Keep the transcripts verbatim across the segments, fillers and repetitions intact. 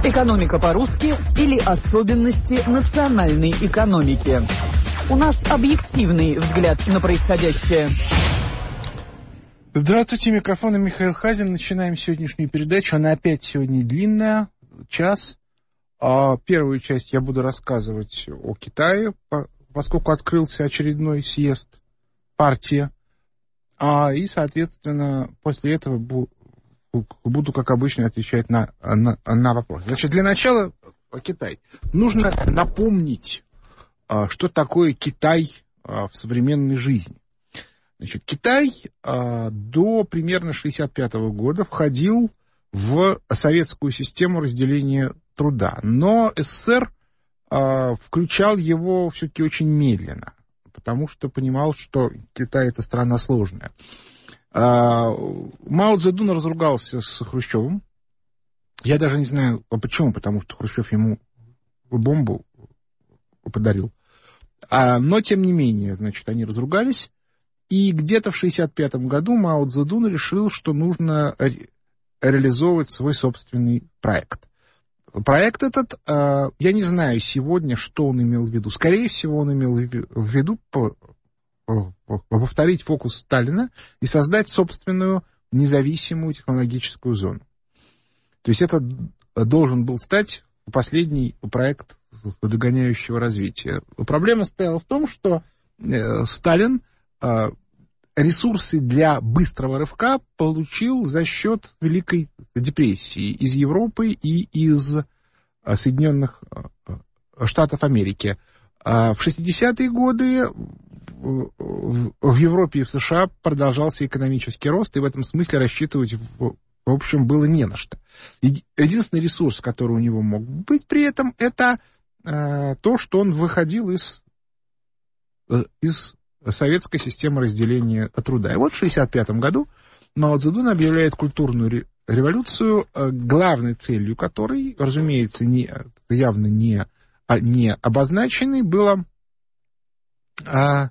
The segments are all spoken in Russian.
Экономика по-русски или особенности национальной экономики. У нас объективный взгляд на происходящее. Здравствуйте, микрофон Михаил Хазин. Начинаем сегодняшнюю передачу. Она опять сегодня длинная, час. Первую часть я буду рассказывать о Китае, поскольку открылся очередной съезд партии. И, соответственно, после этого буду, как обычно, отвечать на, на, на вопросы. Значит, для начала Китай. Нужно напомнить, что такое Китай в современной жизни. Значит, Китай а, до примерно шестьдесят пятого года входил в советскую систему разделения труда, но СССР а, включал его все-таки очень медленно, потому что понимал, что Китай — это страна сложная. А, Мао Цзэдун разругался с Хрущевым. Я даже не знаю, почему, потому что Хрущев ему бомбу подарил. А, но, тем не менее, значит, они разругались. И где-то в шестьдесят пятом году Мао Цзэдун решил, что нужно ре- реализовывать свой собственный проект. Проект этот, э, я не знаю сегодня, что он имел в виду. Скорее всего, он имел в виду по, по, по, повторить фокус Сталина и создать собственную независимую технологическую зону. То есть это должен был стать последний проект догоняющего развития. Проблема стояла в том, что э, Сталин ресурсы для быстрого рывка получил за счет Великой депрессии из Европы и из Соединенных Штатов Америки. В шестидесятые годы в Европе и в США продолжался экономический рост, и в этом смысле рассчитывать, в общем, было не на что. Единственный ресурс, который у него мог быть при этом, это то, что он выходил из, из советская система разделения труда. И вот в шестьдесят пятом году Мао Цзэдун объявляет культурную революцию, главной целью которой, разумеется, не, явно не, не обозначенной, было а,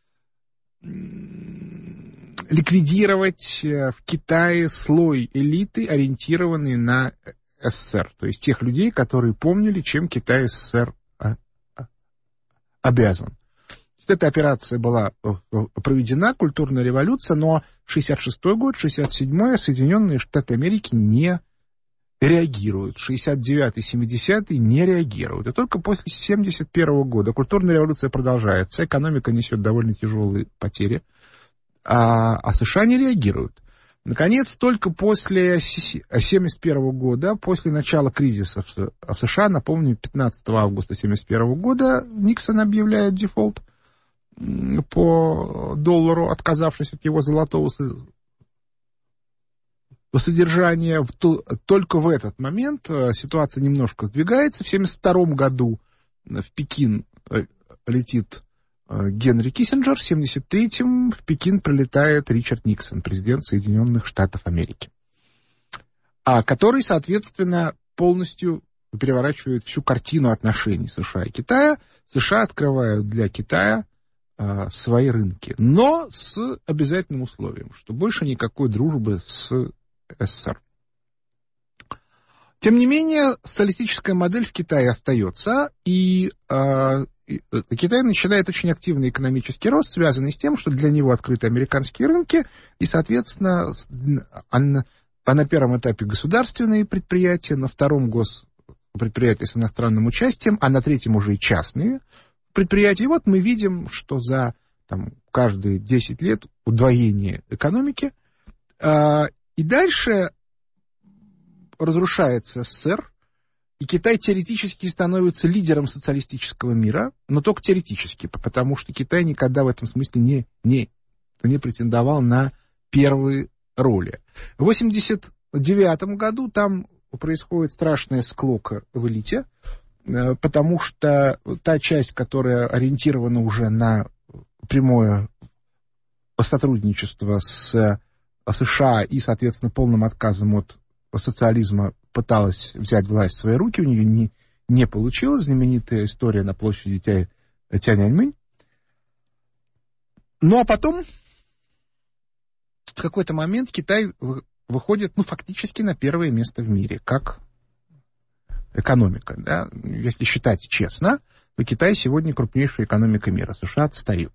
ликвидировать в Китае слой элиты, ориентированный на СССР. То есть тех людей, которые помнили, чем Китай СССР а, а, обязан. Эта операция была проведена, культурная революция, но шестьдесят шестой год, шестьдесят седьмой Соединенные Штаты Америки не реагируют. шестьдесят девятый, семидесятый не реагируют. И только после семьдесят первого года культурная революция продолжается, экономика несет довольно тяжелые потери, а, а США не реагируют. Наконец, только после семьдесят первого года, после начала кризиса в США, напомню, пятнадцатого августа семьдесят первого года Никсон объявляет дефолт по доллару, отказавшись от его золотого содержания. Только в этот момент ситуация немножко сдвигается. В семьдесят втором году в Пекин летит Генри Киссинджер, в семьдесят третьем в Пекин прилетает Ричард Никсон, президент Соединенных Штатов Америки, а который, соответственно, полностью переворачивает всю картину отношений США и Китая. США открывают для Китая свои рынки, но с обязательным условием, что больше никакой дружбы с СССР. Тем не менее, социалистическая модель в Китае остается, и э, Китай начинает очень активный экономический рост, связанный с тем, что для него открыты американские рынки, и, соответственно, а на, а на первом этапе государственные предприятия, на втором госпредприятия с иностранным участием, а на третьем уже и частные предприятий. И вот мы видим, что за там, каждые десять лет удвоение экономики. А, и дальше разрушается СССР, и Китай теоретически становится лидером социалистического мира, но только теоретически, потому что Китай никогда в этом смысле не, не, не претендовал на первые роли. В восемьдесят девятом году там происходит страшная склока в элите, потому что та часть, которая ориентирована уже на прямое сотрудничество с США и, соответственно, полным отказом от социализма, пыталась взять власть в свои руки, у нее не, не получилось. Знаменитая история на площади Тя, Тяньаньмэнь. Ну, а потом в какой-то момент Китай выходит, ну, фактически на первое место в мире, как экономика. Да? Если считать честно, то Китай сегодня крупнейшая экономика мира. США отстают.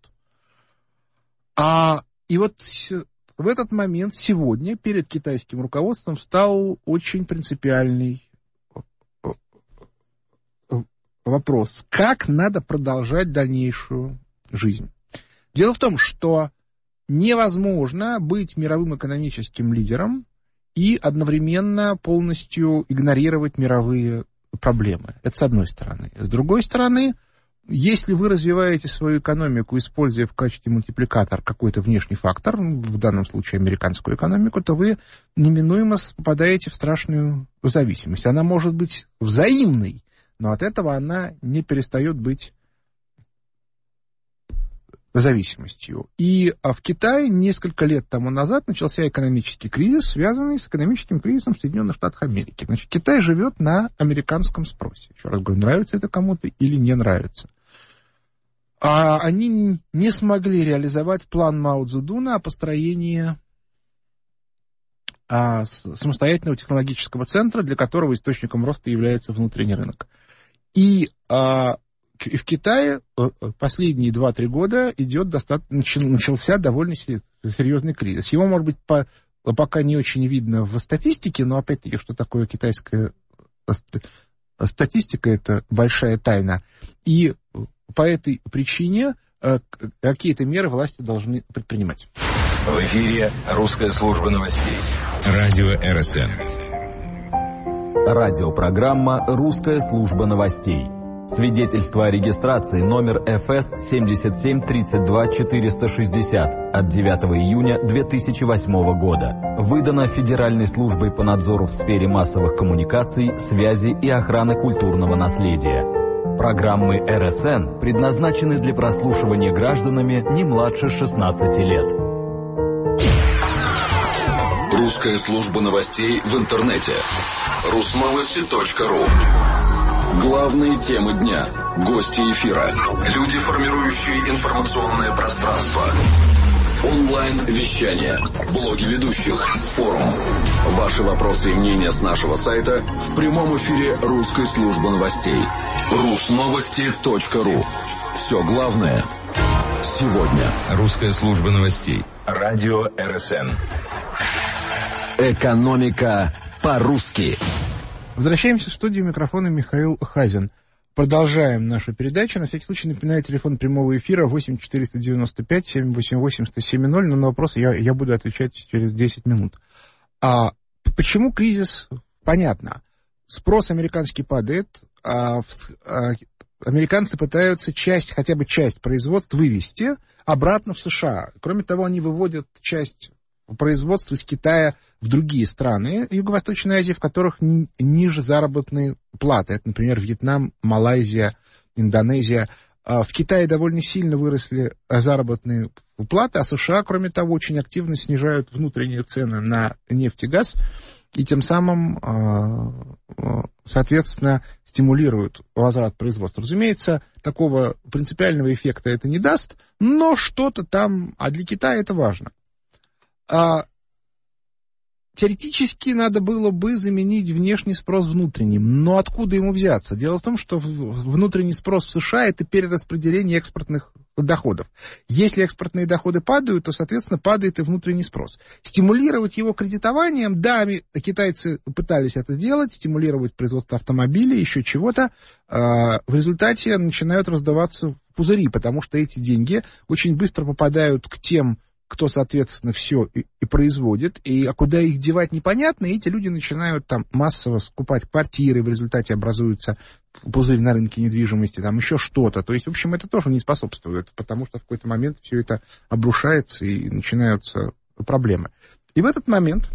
А, и вот в этот момент сегодня перед китайским руководством стал очень принципиальный вопрос. Как надо продолжать дальнейшую жизнь? Дело в том, что невозможно быть мировым экономическим лидером и одновременно полностью игнорировать мировые проблемы. Это с одной стороны. С другой стороны, если вы развиваете свою экономику, используя в качестве мультипликатора какой-то внешний фактор, в данном случае американскую экономику, то вы неминуемо попадаете в страшную зависимость. Она может быть взаимной, но от этого она не перестает быть зависимостью. И в Китае несколько лет тому назад начался экономический кризис, связанный с экономическим кризисом в Соединенных Штатах Америки. Значит, Китай живет на американском спросе. Еще раз говорю, нравится это кому-то или не нравится. А они не смогли реализовать план Мао Цзэдуна о построении а, самостоятельного технологического центра, для которого источником роста является внутренний рынок. И а, в Китае последние два-три года идет достаточно, начался довольно серьезный кризис. Его, может быть, по, пока не очень видно в статистике, но, опять-таки, что такое китайская статистика, это большая тайна. И по этой причине какие-то меры власти должны предпринимать. В эфире русская служба новостей. Радио эр эс эн. Радиопрограмма «Русская служба новостей». Свидетельство о регистрации номер эф эс семь семь три два четыре шесть ноль от девятого июня две тысячи восьмого года. Выдано Федеральной службой по надзору в сфере массовых коммуникаций, связи и охраны культурного наследия. Программы эр эс эн предназначены для прослушивания гражданами не младше шестнадцати лет. Русская служба новостей в интернете. русновости точка ру. Главные темы дня. Гости эфира. Люди, формирующие информационное пространство. Онлайн-вещание. Блоги ведущих. Форум. Ваши вопросы и мнения с нашего сайта в прямом эфире русской службы новостей. русновости точка ру. Все главное сегодня. Русская служба новостей. Радио эр эс эн. Экономика по-русски. Возвращаемся в студию, микрофона Михаил Хазин. Продолжаем нашу передачу. На всякий случай напоминаю, телефон прямого эфира восемь четыреста девяносто пять семь восемь восемь сто семь ноль, но на вопросы я, я буду отвечать через десять минут. А почему кризис? Понятно. Спрос американский падает, а, в, а американцы пытаются часть, хотя бы часть производств вывести обратно в США. Кроме того, они выводят часть производства из Китая в другие страны Юго-Восточной Азии, в которых ни, ниже заработные платы. Это, например, Вьетнам, Малайзия, Индонезия. В Китае довольно сильно выросли заработные платы, а США, кроме того, очень активно снижают внутренние цены на нефть и газ, и тем самым, соответственно, стимулируют возврат производства. Разумеется, такого принципиального эффекта это не даст, но что-то там, а для Китая это важно. А, теоретически надо было бы заменить внешний спрос внутренним, но откуда ему взяться? Дело в том, что внутренний спрос в США – это перераспределение экспортных доходов. Если экспортные доходы падают, то, соответственно, падает и внутренний спрос. Стимулировать его кредитованием, да, китайцы пытались это сделать, стимулировать производство автомобилей, еще чего-то, а, в результате начинают раздаваться пузыри, потому что эти деньги очень быстро попадают к тем, кто, соответственно, все и, и производит, и а куда их девать непонятно, и эти люди начинают там массово скупать квартиры, в результате образуется пузырь на рынке недвижимости, там еще что-то. То есть, в общем, это тоже не способствует, потому что в какой-то момент все это обрушается и начинаются проблемы. И в этот момент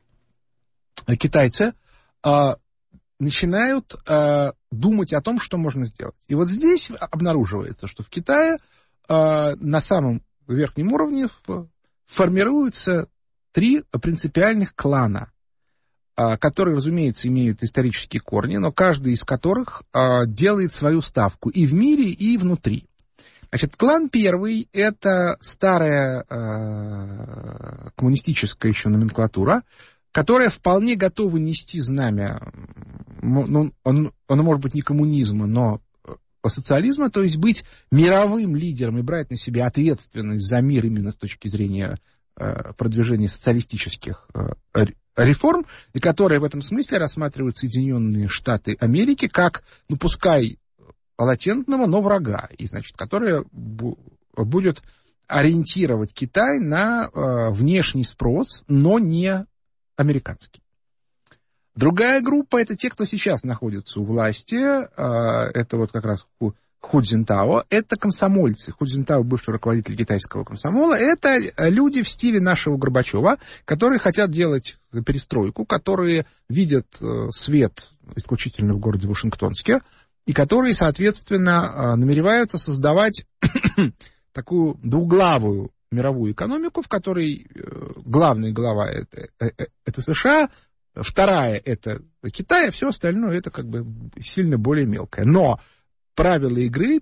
китайцы а, начинают а, думать о том, что можно сделать. И вот здесь обнаруживается, что в Китае а, на самом в верхнем уровне формируются три принципиальных клана, которые, разумеется, имеют исторические корни, но каждый из которых делает свою ставку и в мире, и внутри. Значит, клан первый – это старая коммунистическая еще номенклатура, которая вполне готова нести знамя, ну, оно, оно может быть не коммунизма, но социализма, то есть быть мировым лидером и брать на себя ответственность за мир именно с точки зрения э, продвижения социалистических э, реформ, и которые в этом смысле рассматривают Соединенные Штаты Америки как, ну, пускай латентного, но врага, и, значит, которая бу- будет ориентировать Китай на э, внешний спрос, но не американский. Другая группа — это те, кто сейчас находится у власти, э, это вот как раз Ху, Ху Цзиньтао, это комсомольцы. Ху Цзиньтао, бывший руководитель китайского комсомола, это люди в стиле нашего Горбачева, которые хотят делать перестройку, которые видят э, свет исключительно в городе Вашингтонске, и которые, соответственно, намереваются создавать такую двуглавую мировую экономику, в которой главная глава это, это США, вторая это Китай, а все остальное это как бы сильно более мелкое. Но правила игры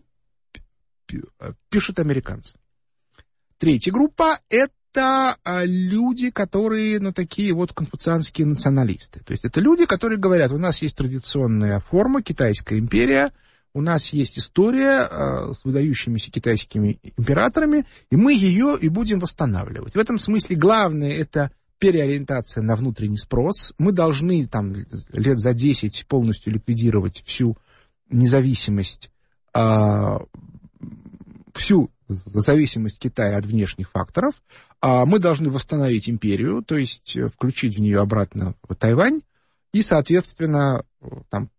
пишут американцы. Третья группа — это люди, которые, ну, такие вот конфуцианские националисты. То есть это люди, которые говорят, у нас есть традиционная форма, Китайская империя, у нас есть история э, с выдающимися китайскими императорами, и мы ее и будем восстанавливать. В этом смысле главное — это переориентация на внутренний спрос. Мы должны там лет за десять полностью ликвидировать всю независимость, э, всю зависимость Китая от внешних факторов. А мы должны восстановить империю, то есть включить в нее обратно Тайвань и, соответственно, там,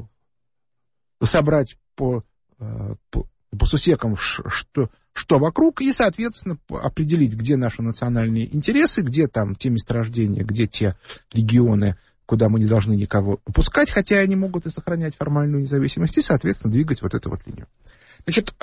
собрать по, по, по сусекам, что, что вокруг, и, соответственно, определить, где наши национальные интересы, где там те месторождения, где те регионы, куда мы не должны никого упускать, хотя они могут и сохранять формальную независимость, и, соответственно, двигать вот эту вот линию. Значит,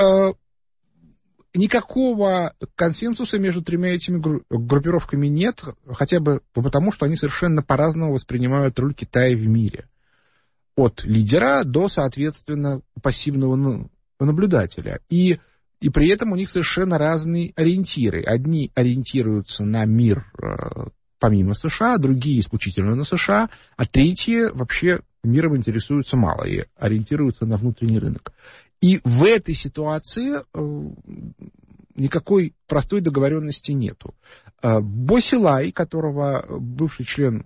никакого консенсуса между тремя этими группировками нет, хотя бы потому, что они совершенно по-разному воспринимают роль Китая в мире. От лидера до, соответственно, пассивного наблюдателя. И, и при этом у них совершенно разные ориентиры. Одни ориентируются на мир э, помимо США, другие исключительно на США, а третьи вообще миром интересуются мало и ориентируются на внутренний рынок. И в этой ситуации э, никакой простой договоренности нету. Э, Бо Силай, которого бывший член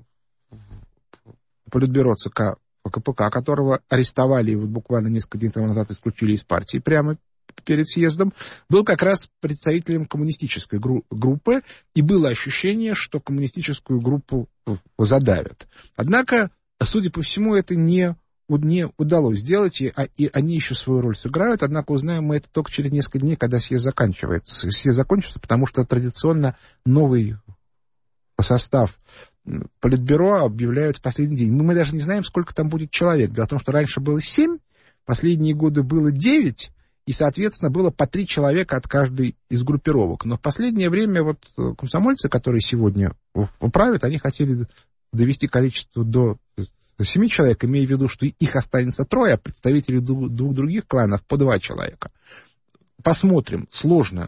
Политбюро ЦК КПК, которого арестовали и вот буквально несколько дней тому назад исключили из партии прямо перед съездом, был как раз представителем коммунистической гру- группы, и было ощущение, что коммунистическую группу задавят. Однако, судя по всему, это не, не удалось сделать, и, и они еще свою роль сыграют, однако узнаем мы это только через несколько дней, когда съезд заканчивается. Съезд закончится, потому что традиционно новый состав Политбюро объявляют в последний день. Мы, мы даже не знаем, сколько там будет человек. Дело в том, что раньше было семь, последние годы было девять, и, соответственно, было по три человека от каждой из группировок. Но в последнее время вот комсомольцы, которые сегодня правят, они хотели довести количество до семи человек, имея в виду, что их останется трое, а представителей двух, двух других кланов по два человека. Посмотрим. Сложно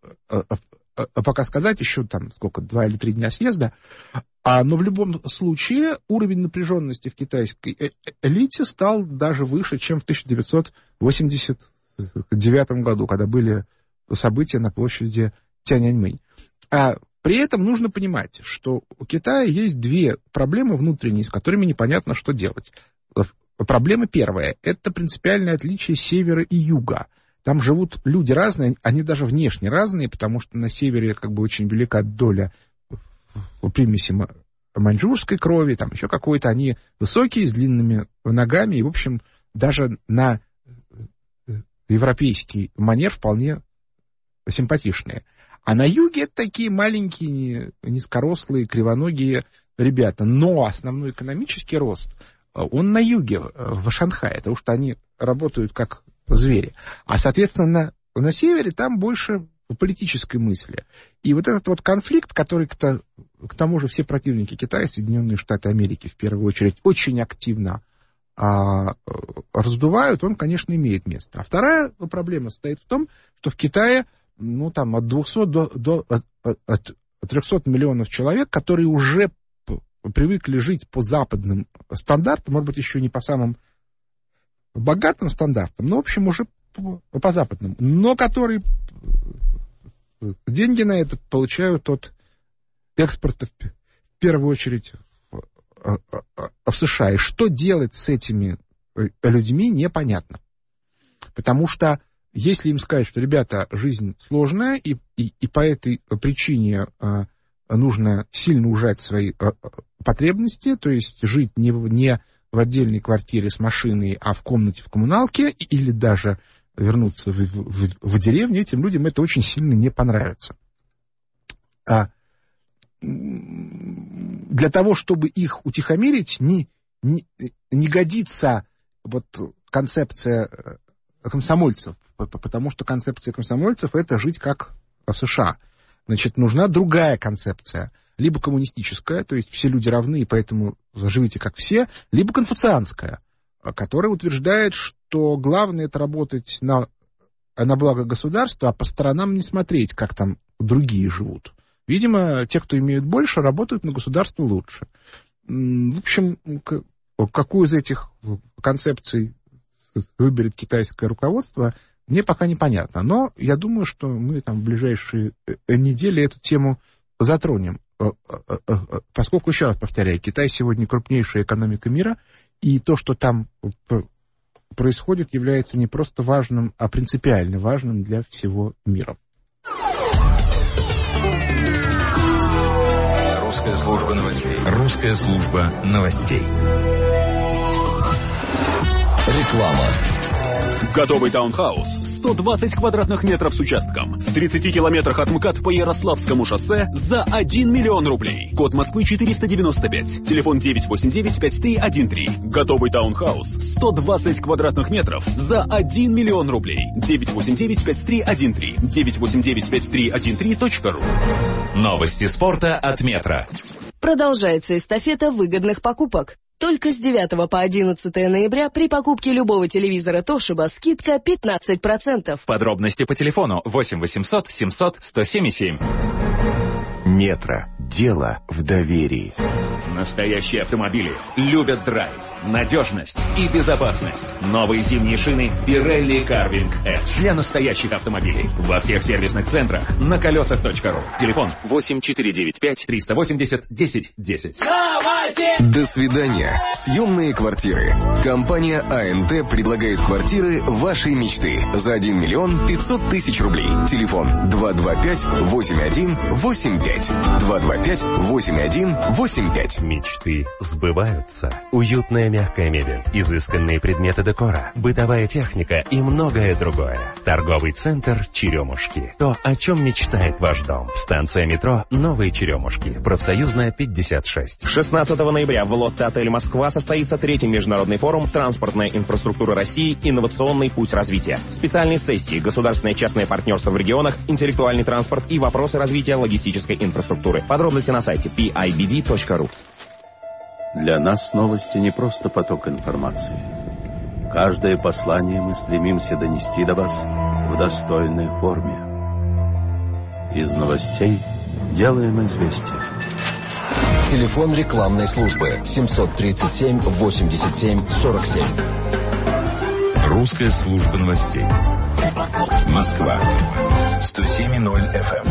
пока сказать, еще там сколько, два или три дня съезда. А, но в любом случае уровень напряженности в китайской элите стал даже выше, чем в тысяча девятьсот восемьдесят девятом году, когда были события на площади Тяньаньмэнь. А при этом нужно понимать, что у Китая есть две проблемы внутренние, с которыми непонятно, что делать. Проблема первая — это принципиальное отличие севера и юга. Там живут люди разные, они даже внешне разные, потому что на севере как бы очень велика доля примеси маньчжурской крови, там еще какой-то, они высокие, с длинными ногами, и, в общем, даже на европейский манер вполне симпатичные. А на юге это такие маленькие, низкорослые, кривоногие ребята. Но основной экономический рост, он на юге, в Шанхае, потому что они работают как звери. А, соответственно, на, на севере там больше политической мысли. И вот этот вот конфликт, который к, то, к тому же все противники Китая, Соединенные Штаты Америки в первую очередь, очень активно а, раздувают, он, конечно, имеет место. А вторая проблема состоит в том, что в Китае ну, там, от двухсот до, до от, от трехсот миллионов человек, которые уже привыкли жить по западным стандартам, может быть, еще не по самым богатым стандартам, но, в общем, уже по, по западным, но которые деньги на это получают от экспорта, в первую очередь, в, в США. И что делать с этими людьми, непонятно. Потому что если им сказать, что, ребята, жизнь сложная, и, и, и по этой причине э, нужно сильно ужать свои э, потребности, то есть жить не в, не в отдельной квартире с машиной, а в комнате в коммуналке, или даже вернуться в, в, в деревню, этим людям это очень сильно не понравится. А для того, чтобы их утихомирить, не, не, не годится вот концепция комсомольцев, потому что концепция комсомольцев — это жить как в США. Значит, нужна другая концепция. Либо коммунистическая, то есть все люди равны, и поэтому живите как все, либо конфуцианская, которая утверждает, что главное — это работать на, на благо государства, а по сторонам не смотреть, как там другие живут. Видимо, те, кто имеют больше, работают на государство лучше. В общем, какую из этих концепций выберет китайское руководство, мне пока непонятно. Но я думаю, что мы там в ближайшие недели эту тему затронем. Поскольку, еще раз повторяю, Китай сегодня крупнейшая экономика мира, и то, что там происходит, является не просто важным, а принципиально важным для всего мира. Русская служба новостей. Русская служба новостей. Реклама. Готовый таунхаус. сто двадцать квадратных метров с участком. В тридцати километрах от МКАД по Ярославскому шоссе за один миллион рублей. Код Москвы четыреста девяносто пять. Телефон девять восемь девять пять три один три. Готовый таунхаус. сто двадцать квадратных метров за один миллион рублей. девять восемь девять пять три один три. девять восемь девять пять три один три точка ру. Новости спорта от Метро. Продолжается эстафета выгодных покупок. Только с девятого по одиннадцатое ноября при покупке любого телевизора Toshiba скидка пятнадцать процентов. Подробности по телефону восемь восемьсот семьсот сто семь семь. Метро. Дело в доверии. Настоящие автомобили любят драйв, надежность и безопасность. Новые зимние шины Pirelli Carving Edge для настоящих автомобилей. Во всех сервисных центрах на колесах точка ру. Телефон восемь четыре девять пять триста восемьдесят десять десять. До свидания. Съемные квартиры. Компания АМТ предлагает квартиры вашей мечты за один миллион пятьсот тысяч рублей. Телефон два два пять восемь один восемь пять. два два пять восемь один восемь пять. Мечты сбываются. Уютная мягкая мебель, изысканные предметы декора, бытовая техника и многое другое. Торговый центр «Черемушки». То, о чем мечтает ваш дом. Станция метро «Новые Черемушки». Профсоюзная, пятьдесят шесть. шестнадцатого ноября в Лотте-отель «Москва» состоится третий международный форум «Транспортная инфраструктура России. Инновационный путь развития». Специальные сессии «Государственное и частное партнерство в регионах», «Интеллектуальный транспорт» и «Вопросы развития логистической инфраструктуры». Подробности на сайте пи ай би ди точка ру. Для нас новости не просто поток информации. Каждое послание мы стремимся донести до вас в достойной форме. Из новостей делаем известие. Телефон рекламной службы семьсот тридцать семь восемьдесят семь сорок семь. Русская служба новостей. Москва. сто семь ноль эф эм.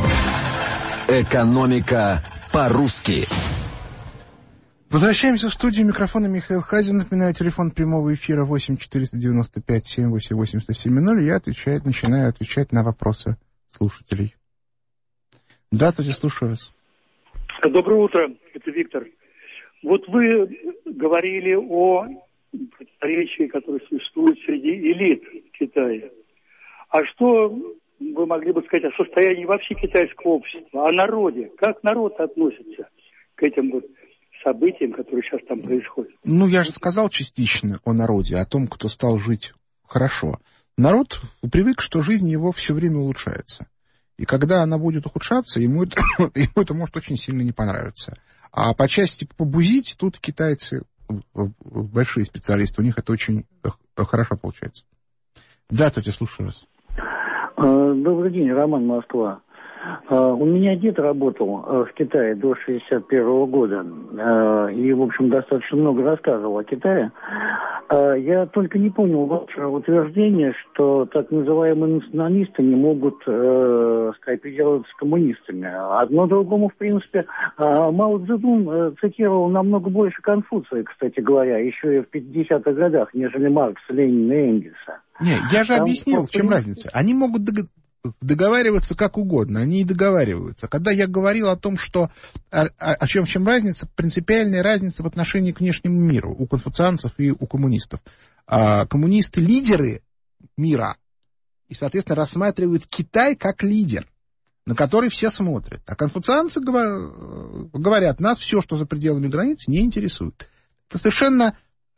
Экономика по-русски. Возвращаемся в студию. Микрофона Михаил Хазин. Напоминаю, телефон прямого эфира восемь четыреста девяносто пять семь восемь восемь сто семь ноль. Я отвечаю, начинаю отвечать на вопросы слушателей. Здравствуйте, слушаю вас. Доброе утро, это Виктор. Вот вы говорили о противоречии, которое существует среди элит Китая. А что вы могли бы сказать о состоянии вообще китайского общества, о народе? Как народ относится к этим вот событиям, которые сейчас там происходят? Ну, я же сказал частично о народе, о том, кто стал жить хорошо. Народ привык, что жизнь его все время улучшается. И когда она будет ухудшаться, ему это, ему это может очень сильно не понравиться. А по части побузить, тут китайцы большие специалисты, у них это очень хорошо получается. Здравствуйте, слушаю вас. Добрый день, Роман, Москва. У меня дед работал в Китае до шестьдесят первого года и, в общем, достаточно много рассказывал о Китае. Я только не понял ваше утверждение, что так называемые националисты не могут скооперироваться с коммунистами. Одно другому, в принципе, Мао Цзэдун цитировал намного больше Конфуция, кстати говоря, еще и в пятидесятых годах, нежели Маркса, Ленина и Энгельса. Не, я же Там, объяснил, в чем принципе... разница. Они могут договариваться как угодно, они и договариваются. Когда я говорил о том, что о, о чем, в чем разница, принципиальная разница в отношении к внешнему миру у конфуцианцев и у коммунистов. А коммунисты лидеры мира и, соответственно, рассматривают Китай как лидер, на который все смотрят. А конфуцианцы говорят, нас все, что за пределами границ, не интересует. Это совершенно,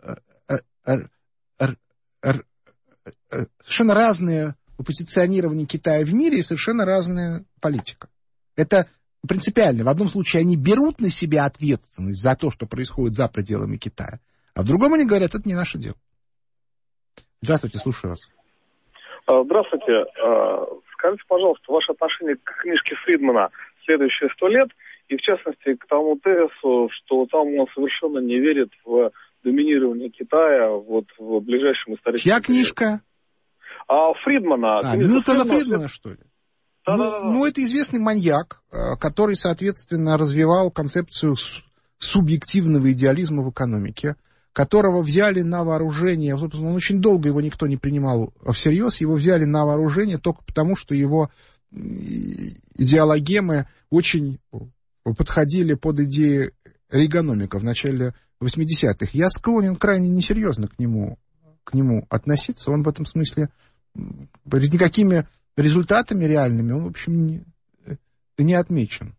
совершенно разные позиционирование Китая в мире и совершенно разная политика. Это принципиально. В одном случае они берут на себя ответственность за то, что происходит за пределами Китая, а в другом они говорят, это не наше дело. Здравствуйте, слушаю вас. Здравствуйте. Скажите, пожалуйста, ваше отношение к книжке Фридмана «Следующие сто лет», и в частности к тому тезису, что там он совершенно не верит в доминирование Китая вот в ближайшем историческом Чья книжка? А, Фридмана. А, Милтона Фридмана, Фридмана, что ли? Да, ну, да, да, да. ну, это известный маньяк, который, соответственно, развивал концепцию субъективного идеализма в экономике, которого взяли на вооружение, собственно, он очень долго его никто не принимал всерьез, его взяли на вооружение только потому, что его идеологемы очень подходили под идеи рейгономика в начале восьмидесятых. Я склонен крайне несерьезно к нему, к нему относиться, он в этом смысле никакими результатами реальными, он, в общем, не, не отмечен.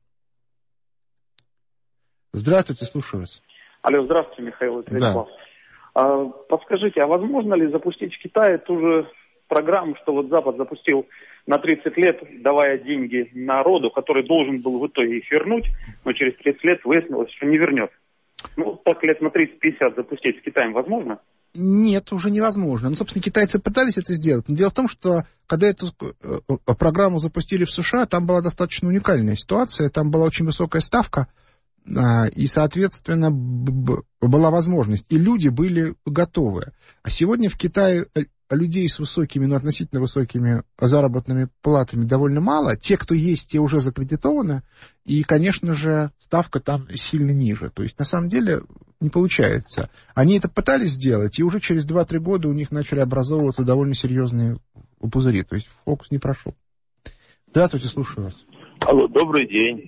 Здравствуйте, слушаю вас. Алло, здравствуйте, Михаил Вячеслав. Да. А, подскажите, а возможно ли запустить в Китае ту же программу, что вот Запад запустил на тридцать лет, давая деньги народу, который должен был в итоге их вернуть, но через тридцать лет выяснилось, что не вернет? Ну, так лет на тридцать-пятьдесят запустить с Китаем возможно? Нет, уже невозможно. Ну, собственно, китайцы пытались это сделать. Но дело в том, что когда эту программу запустили в США, там была достаточно уникальная ситуация. Там была очень высокая ставка, и, соответственно, была возможность. И люди были готовы. А сегодня в Китае людей с высокими, ну, относительно высокими заработными платами довольно мало. Те, кто есть, те уже закредитованы. И, конечно же, ставка там сильно ниже. То есть, на самом деле, не получается. Они это пытались сделать, и уже через два-три года у них начали образовываться довольно серьезные пузыри. То есть, фокус не прошел. Здравствуйте, слушаю вас. Алло, добрый день.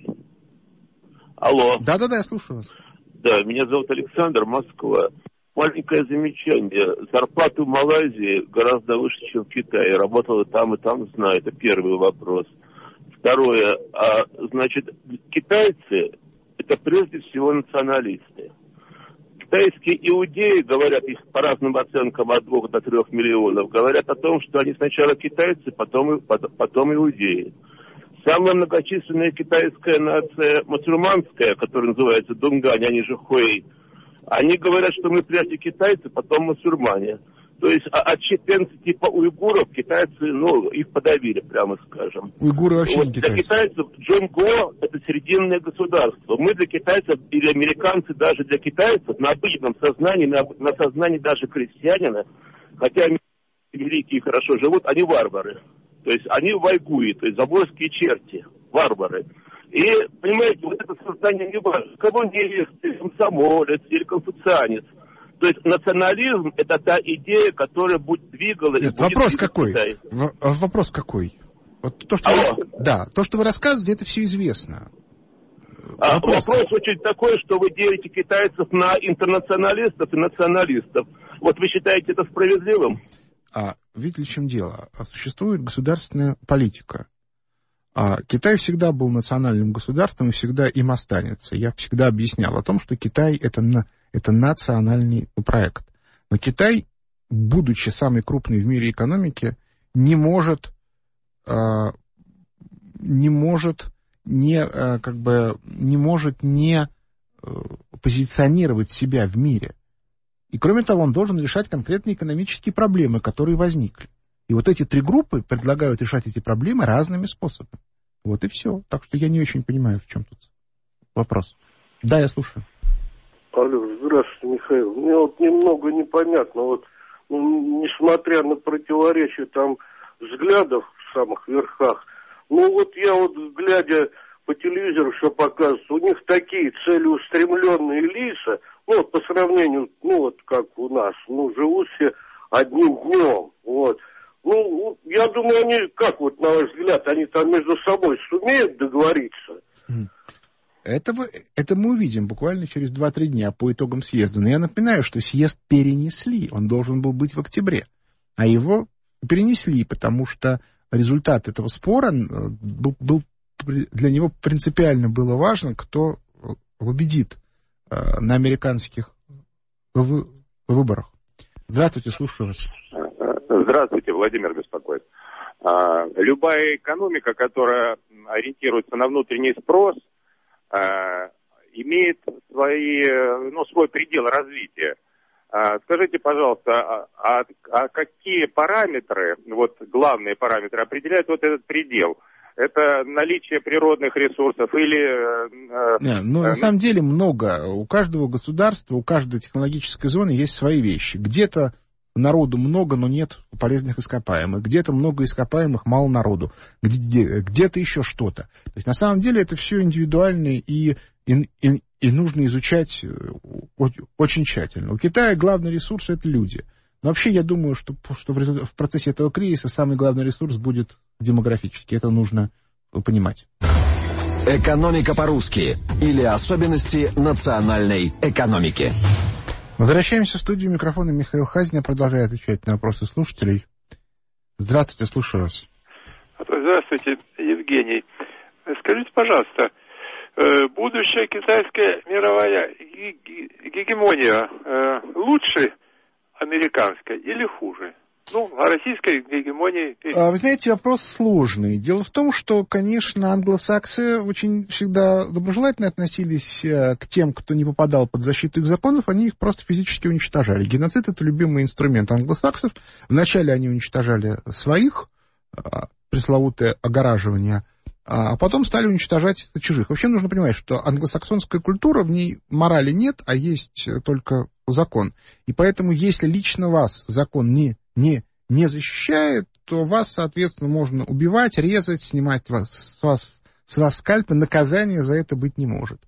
Алло. Да-да-да, я слушаю вас. Да, меня зовут Александр, Москва. Маленькое замечание. Зарплаты в Малайзии гораздо выше, чем в Китае. Работала там и там, знаю. Это первый вопрос. Второе. А, значит, китайцы – это прежде всего националисты. Китайские иудеи, говорят, их по разным оценкам от двух до трех миллионов, говорят о том, что они сначала китайцы, потом, потом иудеи. Самая многочисленная китайская нация мусульманская, которая называется Дунгань, они же Хуэй, они говорят, что мы прежде китайцы, потом мусульмане. То есть отщепенцы типа уйгуров, китайцы, ну, их подавили, прямо скажем. Уйгуры вообще вот не китайцы. Для китайцев Джунго – это срединное государство. Мы для китайцев, или американцы даже для китайцев, на обычном сознании, на, на сознании даже крестьянина, хотя великие хорошо живут, они варвары. То есть они вайгуи, то есть заморские черти, варвары. И, понимаете, вот это создание не важно. Коммунист, или комсомолец, или конфуцианец. То есть национализм – это та идея, которая будет двигала... Нет, вопрос какой? В, вопрос какой? Вот то, что вы, да, то, что вы рассказываете, это все известно. А, вопрос, вопрос очень такой, что вы делите китайцев на интернационалистов и националистов. Вот вы считаете это справедливым? А, видите ли, в чем дело? Существует государственная политика. А Китай всегда был национальным государством и всегда им останется. Я всегда объяснял о том, что Китай это, это национальный проект. Но Китай, будучи самой крупной в мире экономики, не может, а, не может не, а, как бы, не может не позиционировать себя в мире. И кроме того, он должен решать конкретные экономические проблемы, которые возникли. И вот эти три группы предлагают решать эти проблемы разными способами. Вот и все. Так что я не очень понимаю, в чем тут вопрос. Да, я слушаю. Алло, здравствуйте, Михаил. Мне вот немного непонятно. Вот, ну, несмотря на противоречие там взглядов в самых верхах, ну вот я вот, глядя по телевизору, что показывают, у них такие целеустремленные лица, ну вот по сравнению, ну вот как у нас, ну живут все одним днем, вот. Ну, я думаю, они, как вот на ваш взгляд, они там между собой сумеют договориться? Этого, это мы увидим буквально через два-три дня по итогам съезда. Но я напоминаю, что съезд перенесли, он должен был быть в октябре, а его перенесли, потому что результат этого спора был, был для него принципиально было важно, кто победит э, на американских вы, выборах. Здравствуйте, слушаю вас. Здравствуйте, Владимир беспокоит. А, любая экономика, которая ориентируется на внутренний спрос, а, имеет свои, ну, свой предел развития. А, скажите, пожалуйста, а, а какие параметры, вот главные параметры, определяют вот этот предел? Это наличие природных ресурсов или... Э, Не, ну, э, на самом деле много. У каждого государства, у каждой технологической зоны есть свои вещи. Где-то народу много, но нет полезных ископаемых. Где-то много ископаемых, мало народу. Где- где-то еще что-то. То есть на самом деле это все индивидуально и, и, и, и нужно изучать очень тщательно. У Китая главный ресурс — это люди. Но вообще я думаю, что, что в, в процессе этого кризиса самый главный ресурс будет демографический. Это нужно понимать. Экономика по-русски или особенности национальной экономики. Возвращаемся в студию. Микрофона Михаил Хазин продолжает отвечать на вопросы слушателей. Здравствуйте, слушаю вас. Здравствуйте, Евгений. Скажите, пожалуйста, будущая китайская мировая гегемония лучше американской или хуже? Ну, а российской гегемонии... Вы знаете, вопрос сложный. Дело в том, что, конечно, англосаксы очень всегда доброжелательно относились к тем, кто не попадал под защиту их законов, они их просто физически уничтожали. Геноцид — это любимый инструмент англосаксов. Вначале они уничтожали своих, пресловутое огораживание, а потом стали уничтожать чужих. Вообще нужно понимать, что англосаксонская культура, в ней морали нет, а есть только закон. И поэтому, если лично вас закон не, не, не защищает, то вас, соответственно, можно убивать, резать, снимать вас, с, вас, с вас скальпы, наказания за это быть не может.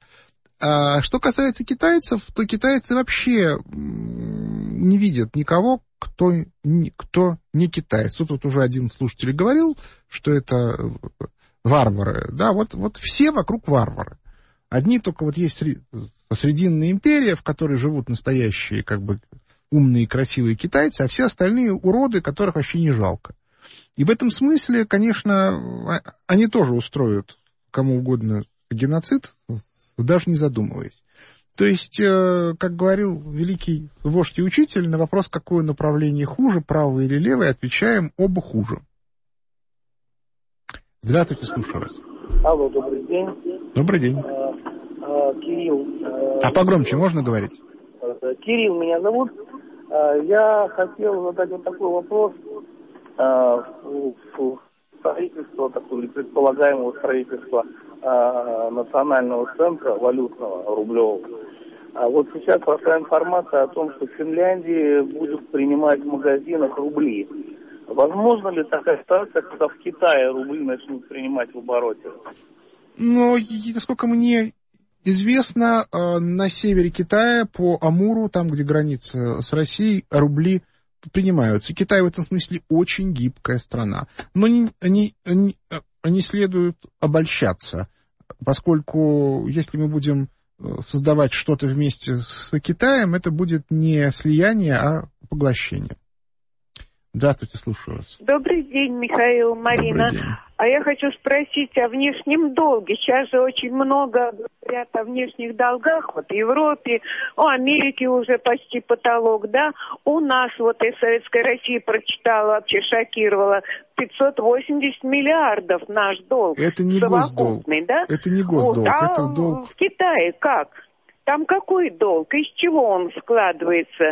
А что касается китайцев, то китайцы вообще не видят никого, кто не, кто не китаец. Тут вот уже один слушатель говорил, что это варвары. Да, вот, вот все вокруг варвары. Одни только вот есть Срединная империя, в которой живут настоящие, как бы, умные и красивые китайцы, а все остальные уроды, которых вообще не жалко. И в этом смысле, конечно, они тоже устроят кому угодно геноцид, даже не задумываясь. То есть, как говорил великий вождь и учитель, на вопрос, какое направление хуже, правое или левое, отвечаем: оба хуже. Здравствуйте, слушаю вас. Алло, добрый день. Добрый день. А, а, Кирилл. А погромче можно говорить? Кирилл меня зовут. А, я хотел задать вот такой вопрос. А, в строительство, такое предполагаемого строительства а, национального центра валютного, рублевого. А вот сейчас прошла информация о том, что в Финляндии будут принимать в магазинах рубли. Возможно ли такая ситуация, когда в Китае рубли начнут принимать в обороте? Ну, насколько мне известно, на севере Китая, по Амуру, там, где граница с Россией, рубли принимаются. Китай в этом смысле очень гибкая страна. Но не, не, не, не следует обольщаться, поскольку если мы будем создавать что-то вместе с Китаем, это будет не слияние, а поглощение. Здравствуйте, слушаю вас. Добрый день, Михаил, Марина. А я хочу спросить о внешнем долге. Сейчас же очень много говорят о внешних долгах. Вот в Европе, у Америки уже почти потолок, да? У нас, вот из Советской России прочитала, вообще шокировала, пятьсот восемьдесят миллиардов наш долг. Это не госдолг. Да? Это не госдолг, вот. А это долг. в Китае как? Там какой долг? Из чего он складывается?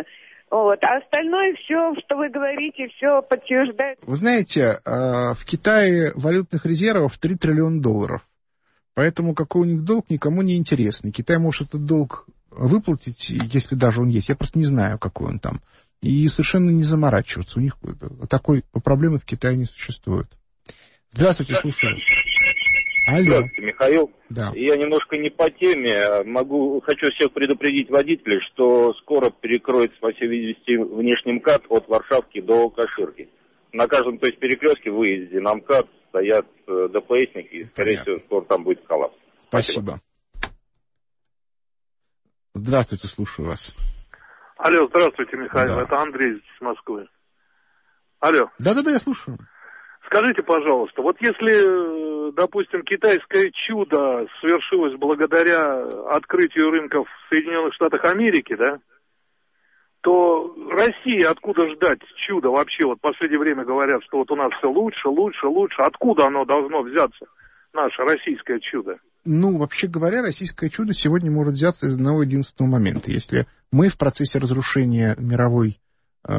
Вот. А остальное все, что вы говорите, все подтверждает. Вы знаете, в Китае валютных резервов три триллиона долларов. Поэтому какой у них долг, никому не интересно. Китай может этот долг выплатить, если даже он есть. Я просто не знаю, какой он там. И совершенно не заморачиваться. У них такой проблемы в Китае не существует. Здравствуйте, слушаю вас. Алло. Здравствуйте, Михаил. Да. Я немножко не по теме. Могу, хочу всех предупредить водителей, что скоро перекроется, по всей видимости, внешний МКАД от Варшавки до Каширки. На каждом, то есть, перекрестке выезде на МКАД стоят э, ДПСники, и, скорее Понятно. всего, скоро там будет коллапс. Спасибо. Спасибо. Здравствуйте, слушаю вас. Алло, здравствуйте, Михаил. Да. Это Андрей из Москвы. Алло. Да-да-да, я слушаю. Скажите, пожалуйста, вот если, допустим, китайское чудо свершилось благодаря открытию рынков в Соединенных Штатах Америки, да, то России откуда ждать чуда вообще? Вот в последнее время говорят, что вот у нас все лучше, лучше, лучше. Откуда оно должно взяться, наше российское чудо? Ну, вообще говоря, российское чудо сегодня может взяться из одного единственного момента. Если мы в процессе разрушения мировой э,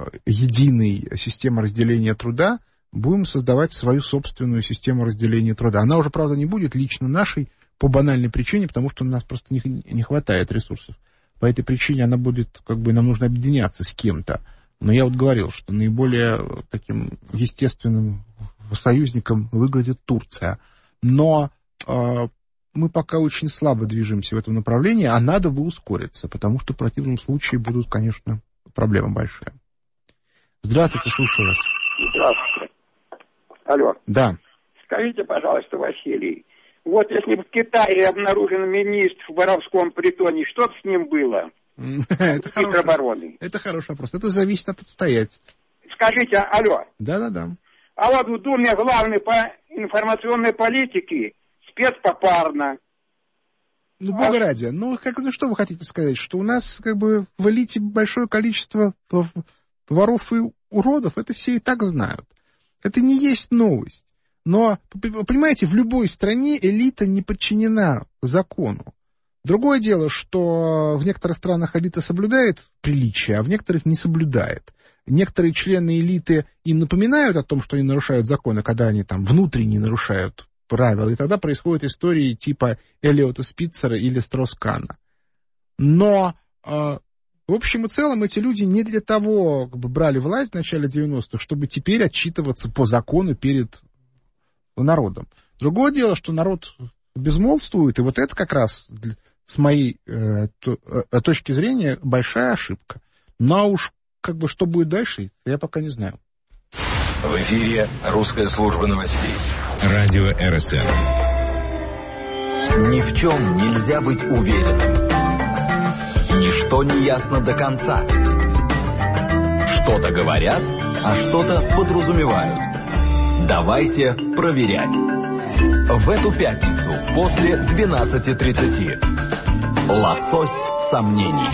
единой системы разделения труда будем создавать свою собственную систему разделения труда. Она уже, правда, не будет лично нашей по банальной причине, потому что у нас просто не, не хватает ресурсов. По этой причине она будет, как бы, нам нужно объединяться с кем-то. Но я вот говорил, что наиболее таким естественным союзником выглядит Турция. Но э, мы пока очень слабо движемся в этом направлении, а надо бы ускориться, потому что в противном случае будут, конечно, проблемы большие. Здравствуйте, слушаю вас. Здравствуйте. Алло. Да. Скажите, пожалуйста, Василий, вот если бы в Китае обнаружен министр в воровском притоне, что бы с ним было? Это хороший, это хороший вопрос. Это зависит от обстоятельств. Скажите, алло. Да-да-да. А вот в Думе главный по информационной политике спец попарно. Ну, бога ради. Ну, как, ну, что вы хотите сказать? Что у нас, как бы, в элите большое количество воров и уродов? Это все и так знают. Это не есть новость. Но, понимаете, в любой стране элита не подчинена закону. Другое дело, что в некоторых странах элита соблюдает приличие, а в некоторых не соблюдает. Некоторые члены элиты им напоминают о том, что они нарушают законы, когда они там внутренне нарушают правила. И тогда происходят истории типа Элиота Спитцера или Строс-Кана. Но, э, в общем и целом, эти люди не для того, как бы, брали власть в начале девяностых, чтобы теперь отчитываться по закону перед народом. Другое дело, что народ безмолвствует, и вот это как раз с моей э, то, э, точки зрения большая ошибка. Но уж как бы что будет дальше, я пока не знаю. В эфире русская служба новостей. Радио эр-эс-эм. Ни в чем нельзя быть уверенным. Ничто не ясно до конца. Что-то говорят, а что-то подразумевают. Давайте проверять. В эту пятницу после двенадцати тридцати. Лосось сомнений.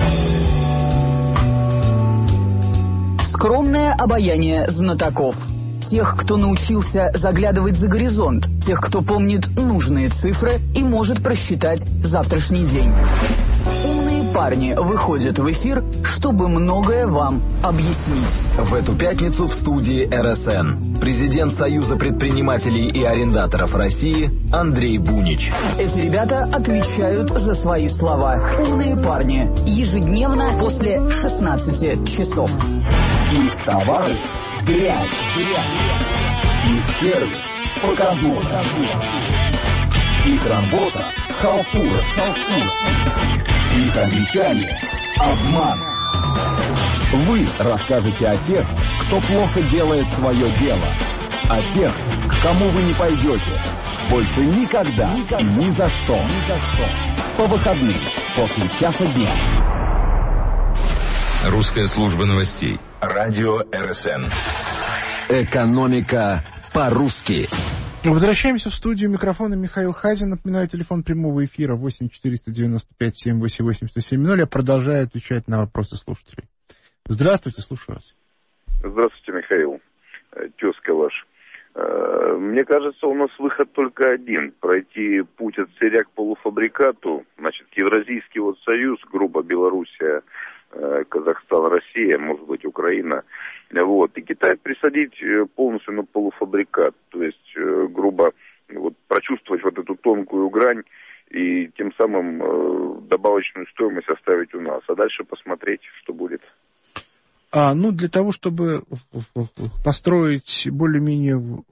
Скромное обаяние знатоков. Тех, кто научился заглядывать за горизонт. Тех, кто помнит нужные цифры и может просчитать завтрашний день. Умные парни выходят в эфир, чтобы многое вам объяснить. В эту пятницу в студии эр эс эн президент Союза предпринимателей и арендаторов России Андрей Бунич. Эти ребята отвечают за свои слова. Умные парни. Ежедневно после шестнадцати часов. Их товары – дрянь. Их сервис – показуха. Их работа – халтура. Их обещания – обман. Вы расскажете о тех, кто плохо делает свое дело. О тех, к кому вы не пойдете. Больше никогда, никогда. И ни за что. Ни за что. По выходным, после часа дня. Русская служба новостей. Радио эр-эс-эм. Экономика по-русски. Возвращаемся в студию. Микрофона Михаил Хазин. Напоминаю, телефон прямого эфира восемь четыреста девяносто пять семь восемь восемь сто семь ноль. Я продолжаю отвечать на вопросы слушателей. Здравствуйте, слушаю вас. Здравствуйте, Михаил. Тезка ваш. Мне кажется, у нас выход только один. Пройти путь от сырья к полуфабрикату. Значит, Евразийский вот союз, грубо Белоруссия, Казахстан, Россия, может быть, Украина. Вот. И Китай присадить полностью на полуфабрикат. То есть, грубо, вот, прочувствовать вот эту тонкую грань и тем самым добавочную стоимость оставить у нас. А дальше посмотреть, что будет. А, ну, для того, чтобы построить более-менее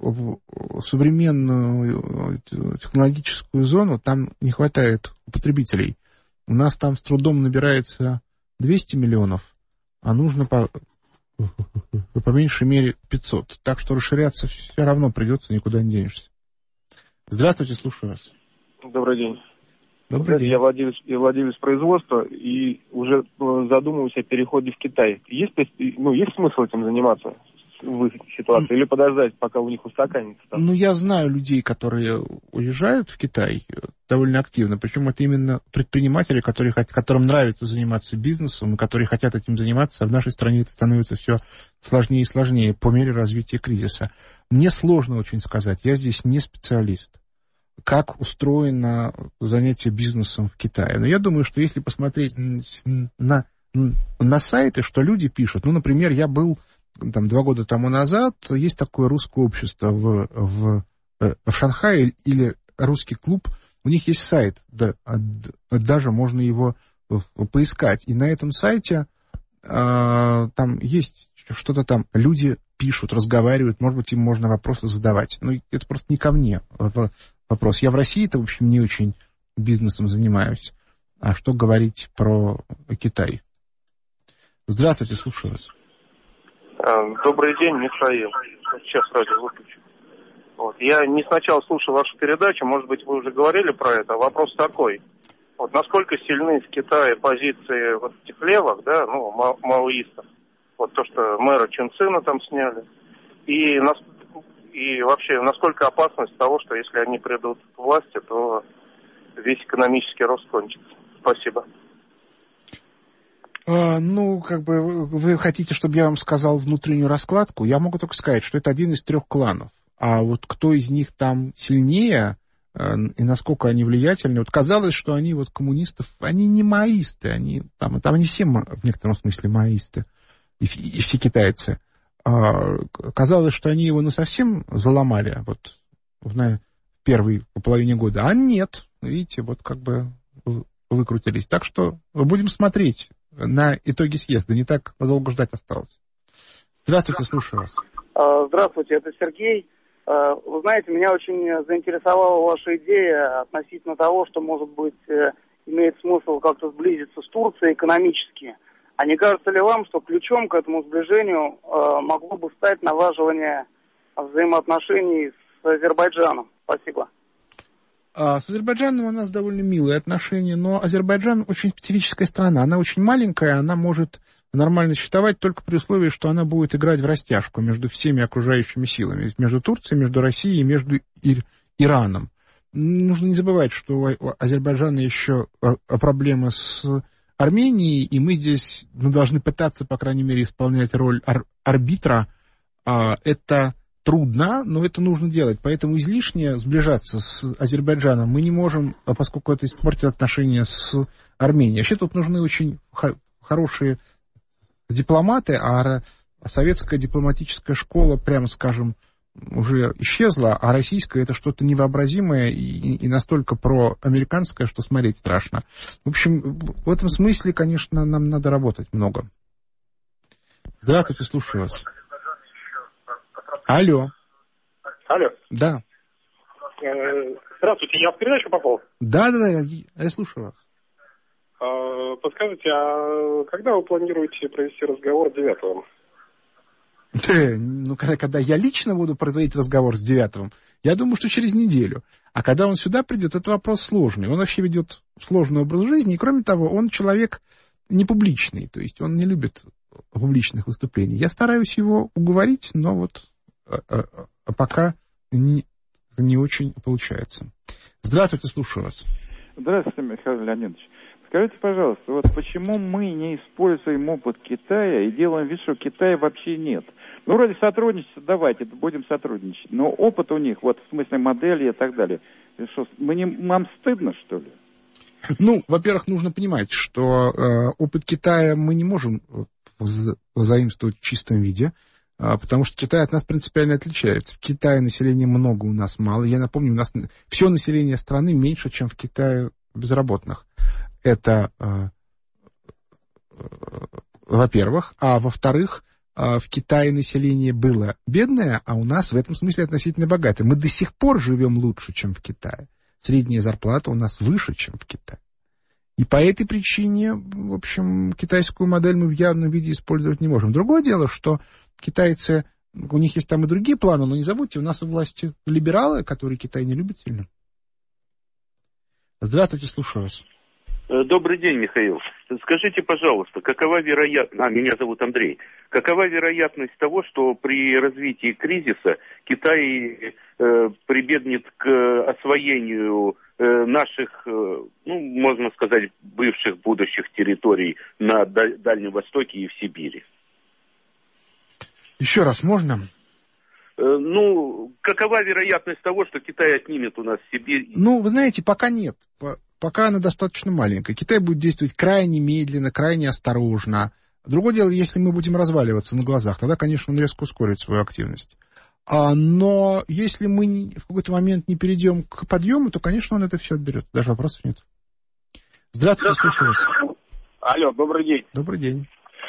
современную технологическую зону, там не хватает потребителей. У нас там с трудом набирается двести миллионов, а нужно по, по меньшей мере пятьсот. Так что расширяться все равно придется, никуда не денешься. Здравствуйте, слушаю вас. Добрый день. Добрый день. Я владелец, я владелец производства и уже задумываюсь о переходе в Китай. Есть, ну, есть смысл этим заниматься в их ситуации или подождать, пока у них устаканится? Там? Ну, я знаю людей, которые уезжают в Китай довольно активно. Причем это именно предприниматели, которые, которым нравится заниматься бизнесом, и которые хотят этим заниматься. А в нашей стране это становится все сложнее и сложнее по мере развития кризиса. Мне сложно очень сказать. Я здесь не специалист, как устроено занятие бизнесом в Китае. Но я думаю, что если посмотреть на, на сайты, что люди пишут, ну, например, я был там два года тому назад, есть такое русское общество в, в, в Шанхае или русский клуб, у них есть сайт, да, даже можно его поискать. И на этом сайте а, там есть что-то там, люди пишут, разговаривают, может быть, им можно вопросы задавать. Но это просто не ко мне вопрос. Я в России-то, в общем, не очень бизнесом занимаюсь. А что говорить про Китай? Здравствуйте, слушаю вас. Добрый день, Михаил. Сейчас радио выключу. Вот. Я не сначала слушал вашу передачу, может быть, вы уже говорили про это. Вопрос такой. Вот насколько сильны в Китае позиции вот этих левых, да, ну, ма- маоистов. Вот то, что мэра Чун Цина там сняли. И, нас, и вообще, насколько опасность того, что если они придут к власти, то весь экономический рост кончится. Спасибо. А, ну, как бы, вы, вы хотите, чтобы я вам сказал внутреннюю раскладку? Я могу только сказать, что это один из трех кланов. А вот кто из них там сильнее и насколько они влиятельны. Вот казалось, что они вот коммунистов, они не маоисты, они там, там они все в некотором смысле маоисты, и, и все китайцы. А, казалось, что они его ну совсем заломали вот в, на первой половине года, а нет, видите, вот как бы выкрутились. Так что будем смотреть на итоги съезда, не так долго ждать осталось. Здравствуйте, слушаю вас. Здравствуйте, это Сергей. Вы знаете, меня очень заинтересовала ваша идея относительно того, что, может быть, имеет смысл как-то сблизиться с Турцией экономически. А не кажется ли вам, что ключом к этому сближению могло бы стать налаживание взаимоотношений с Азербайджаном? Спасибо. С Азербайджаном у нас довольно милые отношения, но Азербайджан очень специфическая страна. Она очень маленькая, она может нормально существовать только при условии, что она будет играть в растяжку между всеми окружающими силами. Между Турцией, между Россией и между Ир- Ираном. Нужно не забывать, что у Азербайджана еще проблемы с Арменией, и мы здесь ну, должны пытаться, по крайней мере, исполнять роль ар- арбитра. Это трудно, но это нужно делать. Поэтому излишне сближаться с Азербайджаном мы не можем, поскольку это испортит отношения с Арменией. Вообще тут нужны очень х- хорошие дипломаты, а советская дипломатическая школа, прямо скажем, уже исчезла, а российская это что-то невообразимое и, и настолько проамериканское, что смотреть страшно. В общем, в этом смысле, конечно, нам надо работать много. Здравствуйте, слушаю вас. Алло. Алло. Да. Здравствуйте, я в передачу попал? Да, да, да, я, я слушаю вас. Подскажите, а когда вы планируете провести разговор девятого? Ну, когда, когда я лично буду проводить разговор с Девятовым, я думаю, что через неделю. А когда он сюда придет, это вопрос сложный. Он вообще ведет сложный образ жизни, и кроме того, он человек не публичный, то есть он не любит публичных выступлений. Я стараюсь его уговорить, но вот а, а пока не, не очень получается. Здравствуйте, слушаю вас. Здравствуйте, Михаил Леонидович. Скажите, пожалуйста, вот почему мы не используем опыт Китая и делаем вид, что Китая вообще нет? Ну, вроде сотрудничества, давайте, будем сотрудничать. Но опыт у них, вот в смысле модели и так далее. Что, мы не, нам стыдно, что ли? Ну, во-первых, нужно понимать, что э, опыт Китая мы не можем заимствовать в чистом виде, э, потому что Китай от нас принципиально отличается. В Китае населения много, у нас мало. Я напомню, у нас все население страны меньше, чем в Китае безработных. Это, э, э, во-первых. А во-вторых, э, в Китае население было бедное, а у нас в этом смысле относительно богатое. Мы до сих пор живем лучше, чем в Китае. Средняя зарплата у нас выше, чем в Китае. И по этой причине, в общем, китайскую модель мы в явном виде использовать не можем. Другое дело, что китайцы, у них есть там и другие планы, но не забудьте, у нас у власти либералы, которые Китай не любят сильно. Здравствуйте, слушаю вас. Добрый день, Михаил. Скажите, пожалуйста, какова вероятность... А, меня зовут Андрей. Какова вероятность того, что при развитии кризиса Китай э, прибегнет к освоению э, наших, э, ну, можно сказать, бывших будущих территорий на Дальнем Востоке и в Сибири? Еще раз, можно? Э, ну, какова вероятность того, что Китай отнимет у нас Сибирь? Ну, вы знаете, пока нет. Пока она достаточно маленькая. Китай будет действовать крайне медленно, крайне осторожно. Другое дело, если мы будем разваливаться на глазах, тогда, конечно, он резко ускорит свою активность. А, но если мы в какой-то момент не перейдем к подъему, то, конечно, он это все отберет. Даже вопросов нет. Здравствуйте, слушаю вас. Алло, добрый день. Добрый день.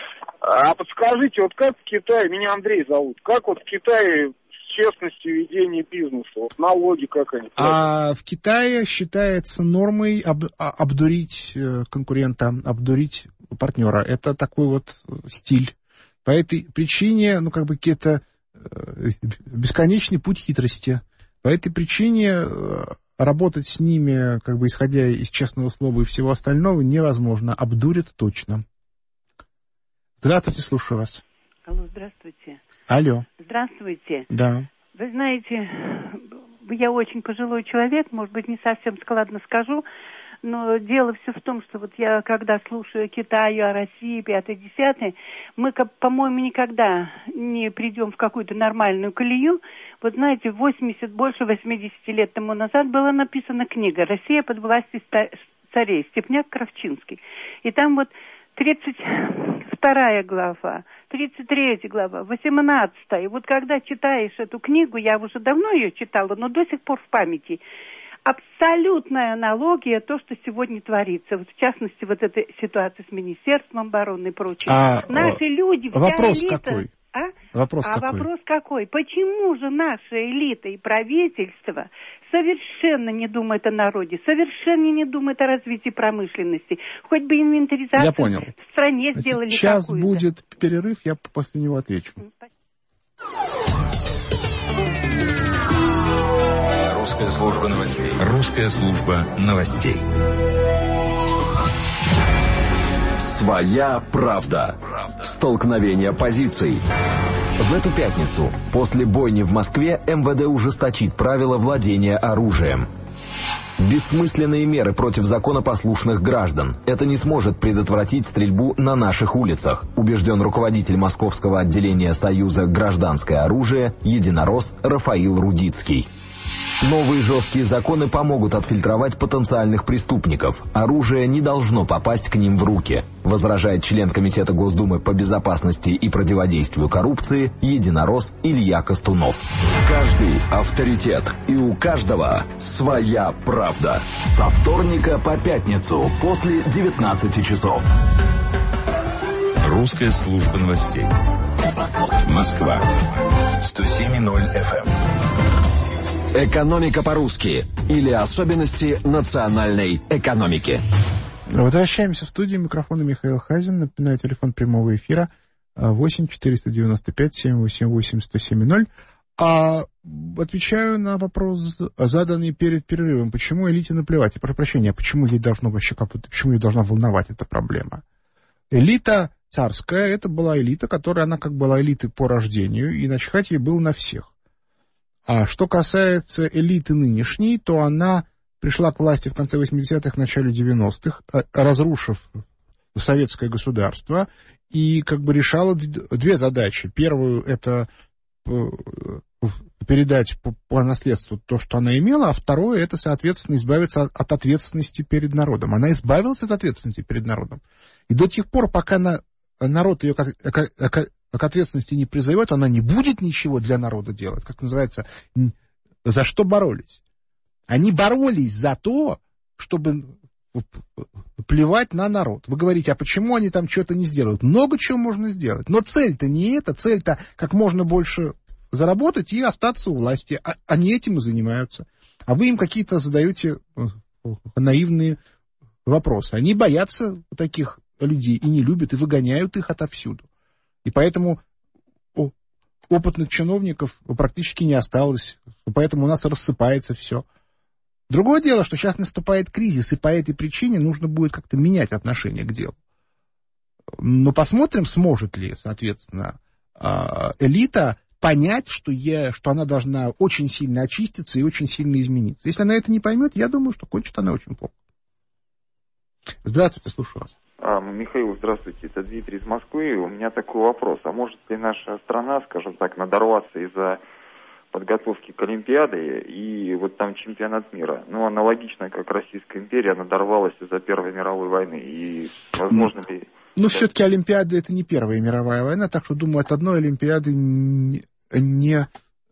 А подскажите, вот как в Китае, меня Андрей зовут, как вот в Китае с честностью ведения бизнеса, вот налоги как они? А в Китае считается нормой об, обдурить конкурента, обдурить партнера. Это такой вот стиль. По этой причине, ну, как бы, это бесконечный путь хитрости. По этой причине работать с ними, как бы, исходя из честного слова и всего остального, невозможно. Обдурят точно. Здравствуйте, слушаю вас. Алло, здравствуйте. Алло. Здравствуйте. Да. Вы знаете, я очень пожилой человек, может быть, не совсем складно скажу, но дело все в том, что вот я, когда слушаю о Китае, о России, пятое, десятое, мы, по-моему, никогда не придем в какую-то нормальную колею. Вот знаете, восемьдесят, больше восьмидесяти лет тому назад была написана книга «Россия под властью царей», Степняк Кравчинский. И там вот тридцать вторая глава, тридцать третья глава, восемнадцатая. И вот когда читаешь эту книгу, я уже давно ее читала, но до сих пор в памяти, абсолютная аналогия то, что сегодня творится. Вот в частности, вот эта ситуация с Министерством обороны и прочее. А, Наши люди, вся вопрос элита... какой? А, вопрос, а какой? вопрос какой? Почему же наша элита и правительство совершенно не думает о народе, совершенно не думает о развитии промышленности? Хоть бы инвентаризацию я понял. в стране сделали какую-то. Сейчас будет перерыв, я после него отвечу. Русская служба новостей. Русская служба новостей. Своя правда. Столкновение позиций. В эту пятницу, после бойни в Москве, эм вэ дэ ужесточит правила владения оружием. Бессмысленные меры против законопослушных граждан. Это не сможет предотвратить стрельбу на наших улицах, убежден руководитель московского отделения Союза «Гражданское оружие» единорос Рафаил Рудицкий. Новые жесткие законы помогут отфильтровать потенциальных преступников. Оружие не должно попасть к ним в руки, возражает член Комитета Госдумы по безопасности и противодействию коррупции единорос Илья Костунов. Каждый авторитет, и у каждого своя правда. Со вторника по пятницу после девятнадцати часов. Русская служба новостей. Москва. сто семь и ноль эф эм. Экономика по-русски или особенности национальной экономики. Возвращаемся в студию. Микрофон Михаил Хазин. Напоминаю, телефон прямого эфира восемь четыреста девяносто пять семь восемь восемь сто семь ноль. А отвечаю на вопрос, заданный перед перерывом. Почему элите наплевать? Я прошу прощения, почему ей должно вообще как-то, почему ее должна волновать эта проблема? Элита царская, это была элита, которая, она как была элитой по рождению, и начхать ей было на всех. А что касается элиты нынешней, то она пришла к власти в конце восьмидесятых, начале девяностых, разрушив советское государство, и как бы решала две задачи. Первую — это передать по, по наследству то, что она имела, а второе, это, соответственно, избавиться от, от ответственности перед народом. Она избавилась от ответственности перед народом. И до тех пор, пока на, народ ее к, к, к, к ответственности не призовет, она не будет ничего для народа делать. Как называется, за что боролись? Они боролись за то, чтобы плевать на народ. Вы говорите, а почему они там что-то не сделают? Много чего можно сделать. Но цель-то не это. Цель-то как можно больше заработать и остаться у власти. А они этим и занимаются. А вы им какие-то задаете наивные вопросы. Они боятся таких людей и не любят, и выгоняют их отовсюду. И поэтому опытных чиновников практически не осталось. Поэтому у нас рассыпается все. Другое дело, что сейчас наступает кризис, и по этой причине нужно будет как-то менять отношение к делу. Но посмотрим, сможет ли, соответственно, элита понять, что, я, что она должна очень сильно очиститься и очень сильно измениться. Если она это не поймет, я думаю, что кончит она очень плохо. Здравствуйте, слушаю вас. А, Михаил, здравствуйте, это Дмитрий из Москвы. У меня такой вопрос. А может ли наша страна, скажем так, надорваться из-за подготовки к Олимпиаде и вот там чемпионат мира? Ну, аналогично, как Российская империя надорвалась из-за Первой мировой войны. И возможно ли... Ну, все-таки Олимпиада — это не Первая мировая война, так что, думаю, от одной Олимпиады не, не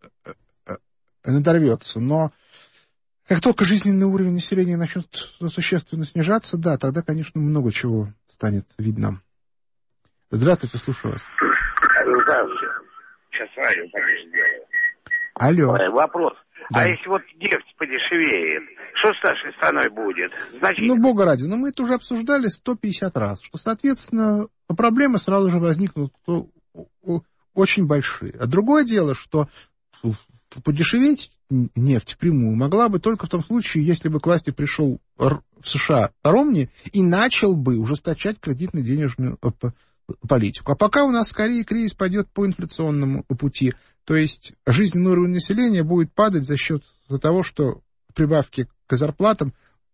надорвется. Но как только жизненный уровень населения начнет существенно снижаться, да, тогда, конечно, много чего станет видно. Здравствуйте, слушаю вас. Здравствуйте. Сейчас радио сделаю. Алло. Ой, вопрос. Да. А если вот нефть подешевеет, что с нашей страной будет? Значит... Ну, бога ради, но мы это уже обсуждали сто пятьдесят раз, что, соответственно, проблемы сразу же возникнут очень большие. А другое дело, что подешеветь нефть впрямую могла бы только в том случае, если бы к власти пришел в США Ромни и начал бы ужесточать кредитно-денежную политику. А пока у нас скорее кризис пойдет по инфляционному пути. То есть жизненный уровень населения будет падать за счет того, что прибавки к зарплатам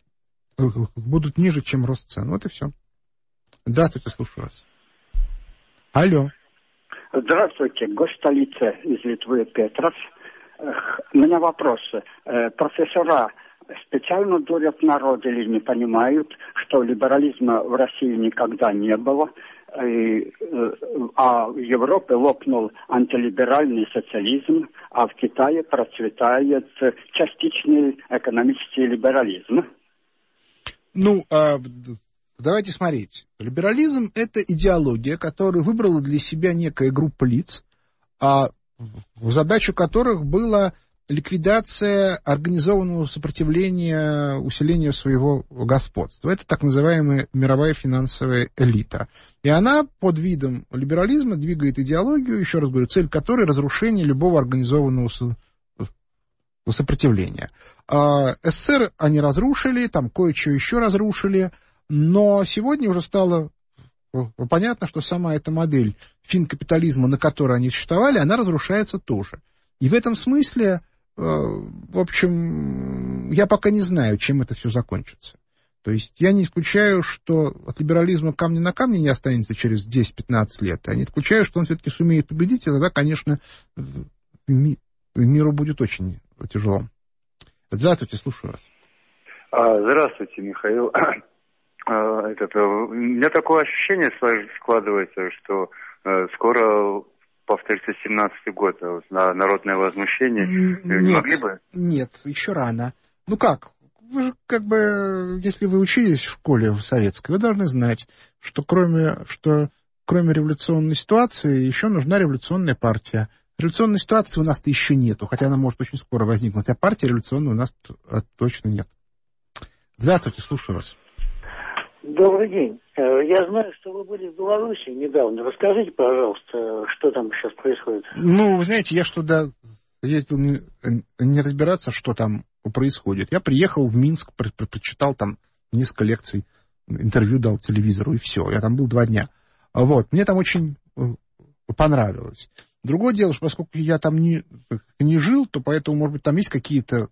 будут ниже, чем рост цен. Вот и все. Здравствуйте, слушаю вас. Алло. Здравствуйте, гость столицы из Литвы Петров. У меня вопрос. Профессора специально дурят народ или не понимают, что либерализма в России никогда не было, и, а в Европе лопнул антилиберальный социализм, а в Китае процветает частичный экономический либерализм? Ну, а, давайте смотреть. Либерализм — это идеология, которую выбрала для себя некая группа лиц, а в задачу которых была ликвидация организованного сопротивления усилению своего господства. Это так называемая мировая финансовая элита. И она под видом либерализма двигает идеологию, еще раз говорю, цель которой — разрушение любого организованного сопротивления. СССР они разрушили, там кое-что еще разрушили, но сегодня уже стало понятно, что сама эта модель финкапитализма, на которой они существовали, она разрушается тоже. И в этом смысле, в общем, я пока не знаю, чем это все закончится. То есть я не исключаю, что от либерализма камня на камне не останется через десять-пятнадцать лет. Я не исключаю, что он все-таки сумеет победить, и тогда, конечно, ми- миру будет очень тяжело. Здравствуйте, слушаю вас. Здравствуйте, Михаил. Этот, у меня такое ощущение складывается, что скоро повторится семнадцатый год, народное возмущение. Нет, не могли бы? Нет, еще рано. Ну как? Вы же, как бы, если вы учились в школе в советской, вы должны знать, что кроме, что кроме революционной ситуации еще нужна революционная партия. Революционной ситуации у нас-то еще нету, хотя она может очень скоро возникнуть, а партии революционной у нас точно нет. Здравствуйте, слушаю вас. Добрый день. Я знаю, что вы были в Беларуси недавно. Расскажите, пожалуйста, что там сейчас происходит. Ну, вы знаете, я ж туда ездил не, не разбираться, что там происходит. Я приехал в Минск, про- про- прочитал там несколько лекций, интервью дал телевизору, и все. Я там был два дня. Вот. Мне там очень понравилось. Другое дело, что поскольку я там не, не жил, то поэтому, может быть, там есть какие-то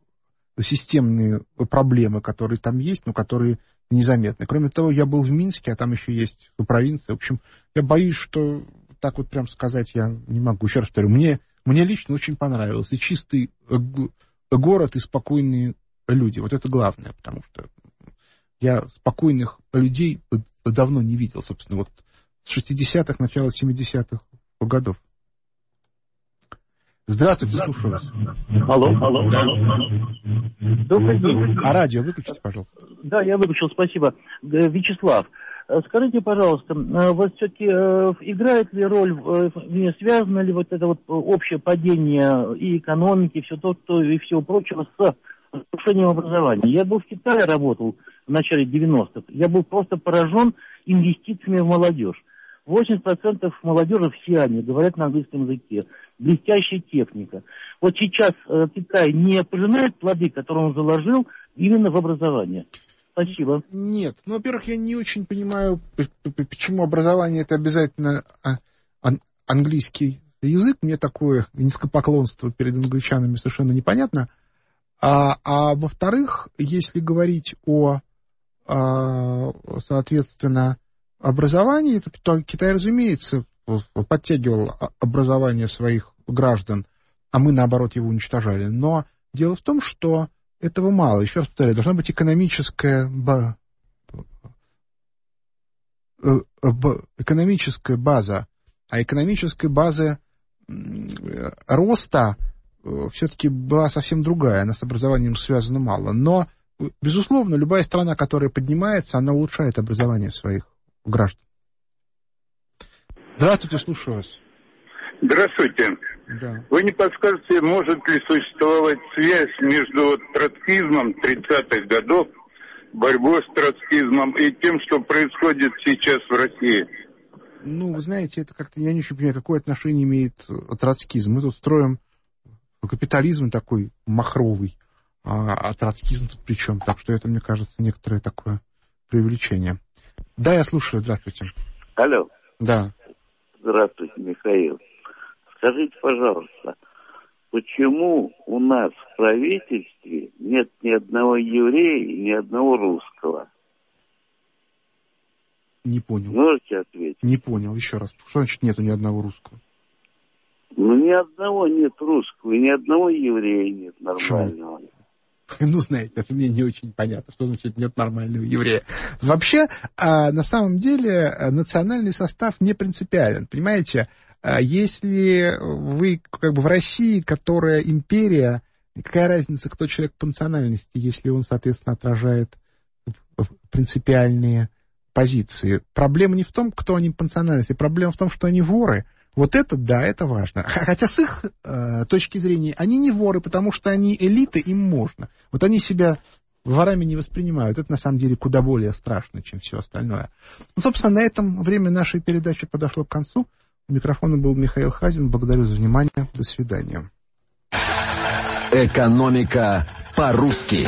системные проблемы, которые там есть, но которые незаметны. Кроме того, я был в Минске, а там еще есть провинция. В общем, я боюсь, что так вот прям сказать я не могу. Еще раз повторю, мне Мне лично очень понравилось. И чистый город, и спокойные люди. Вот это главное, потому что я спокойных людей давно не видел, собственно, вот с шестидесятых, начала семидесятых годов. Здравствуйте, слушаю вас. Алло, алло, да. алло. Добрый день. А радио выключите, пожалуйста. Да, я выключил, спасибо. Вячеслав, скажите, пожалуйста, вот все-таки играет ли роль, не связано ли вот это вот общее падение и экономики, все то, то и всего прочего с повышением образования? Я был в Китае, работал в начале девяностых. Я был просто поражен инвестициями в молодежь. восемьдесят процентов молодежи, все они говорят на английском языке. Блестящая техника. Вот сейчас э, Китай не пожинает плоды, которые он заложил именно в образование. Спасибо. Нет. Ну, во-первых, я не очень понимаю, почему образование это обязательно ан- английский язык. Мне такое низкопоклонство перед англичанами совершенно непонятно. А, а во-вторых, если говорить о, а, соответственно, образовании, то, то Китай, разумеется, подтягивал образование своих граждан, а мы, наоборот, его уничтожали. Но дело в том, что этого мало. Еще раз повторяю, должна быть экономическая, ба... экономическая база. А экономическая база роста все-таки была совсем другая. Она с образованием связана мало. Но, безусловно, любая страна, которая поднимается, она улучшает образование своих граждан. Здравствуйте, слушаю вас. Здравствуйте. Да. Вы не подскажете, может ли существовать связь между троцкизмом тридцатых годов, борьбой с троцкизмом и тем, что происходит сейчас в России? Ну, вы знаете, это как-то, я не очень понимаю, какое отношение имеет троцкизм. Мы тут строим капитализм такой махровый, а, а троцкизм тут при чем? Так что это, мне кажется, некоторое такое преувеличение. Да, я слушаю, здравствуйте. Алло. Да. Здравствуйте, Михаил. Скажите, пожалуйста, почему у нас в правительстве нет ни одного еврея и ни одного русского? Не понял. Можете ответить? Не понял, еще раз. Что значит нету ни одного русского? Ну, ни одного нет русского, и ни одного еврея нет нормального. Почему? Ну, знаете, это мне не очень понятно, что значит нет нормального еврея. Вообще, на самом деле, национальный состав не принципиален. Понимаете, если вы как бы в России, которая империя, какая разница, кто человек по национальности, если он, соответственно, отражает принципиальные позиции. Проблема не в том, кто они по национальности, проблема в том, что они воры. Вот это, да, это важно. Хотя с их э, точки зрения, они не воры, потому что они элита, им можно. Вот они себя ворами не воспринимают. Это, на самом деле, куда более страшно, чем все остальное. Ну, собственно, на этом время нашей передачи подошло к концу. У микрофона был Михаил Хазин. Благодарю за внимание. До свидания. Экономика по-русски.